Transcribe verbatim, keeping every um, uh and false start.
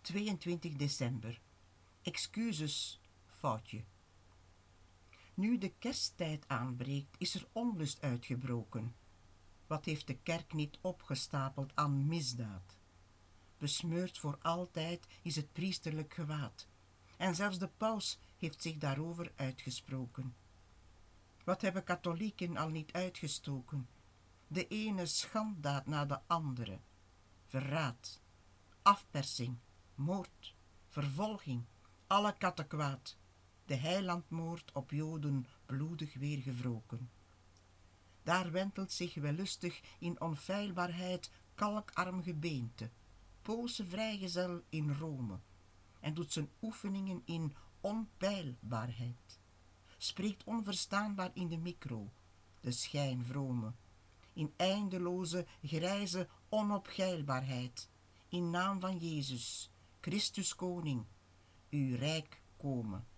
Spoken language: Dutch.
tweeëntwintig december. Excuses, foutje. Nu de kersttijd aanbreekt, is er onlust uitgebroken. Wat heeft de kerk niet opgestapeld aan misdaad? Besmeurd voor altijd is het priesterlijk gewaad. En zelfs de paus heeft zich daarover uitgesproken. Wat hebben katholieken al niet uitgestoken? De ene schanddaad na de andere. Verraad, afpersing, moord, vervolging, alle kattenkwaad. De heilandmoord op Joden bloedig weer gewroken. Daar wentelt zich wellustig in onfeilbaarheid kalkarm gebeente, Poolse vrijgezel in Rome, en doet zijn oefeningen in onpeilbaarheid. Spreekt onverstaanbaar in de micro, de schijnvrome, in eindeloze, grijze onopgeilbaarheid, in naam van Jezus, Christus Koning, uw rijk komen.